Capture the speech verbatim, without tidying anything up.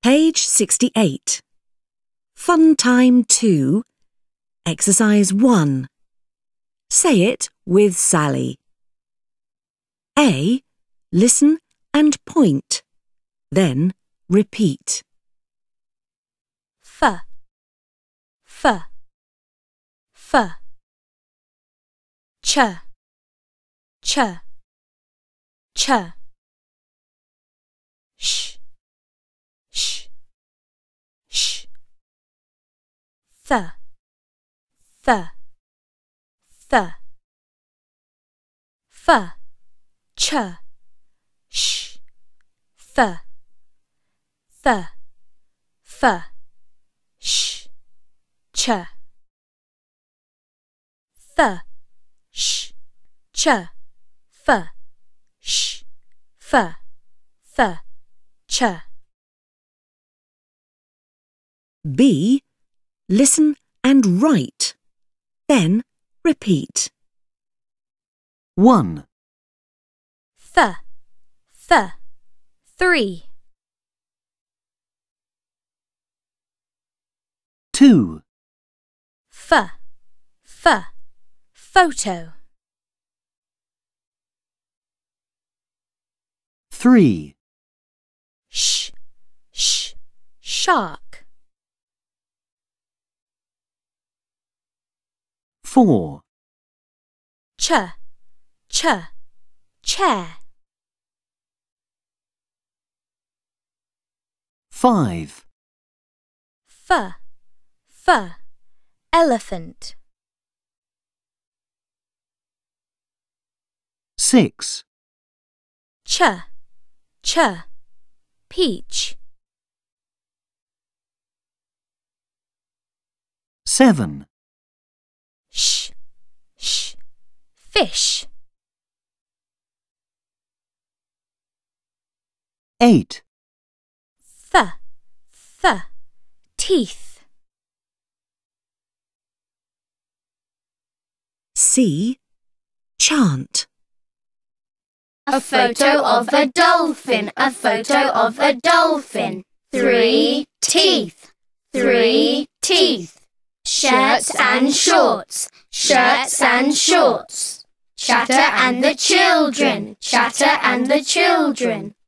Page sixty-eight. Fun Time two, Exercise one. Say it with Sally. A. Listen and point. Then repeat. F, f, f. Ch, ch, ch. Sh, sh, sh. Th, th, th. F, ch, sh, th, th, f, sh, ch. Th, sh, ch, f, sh, f, th, ch. B. Listen and write. Then repeat. one, Th, th, three. two, F, f, photo. three, Sh, sh, shark. four, Ch, ch, chair. five, F, f, elephant. six, Ch, ch, peach. seven, Sh, sh, fish. eight, Th, th, teeth. C. Chant. A photo of a dolphin, a photo of a dolphin. Three teeth, three teeth. Shirts and shorts, shirts and shorts. Chatter and the children, chatter and the children.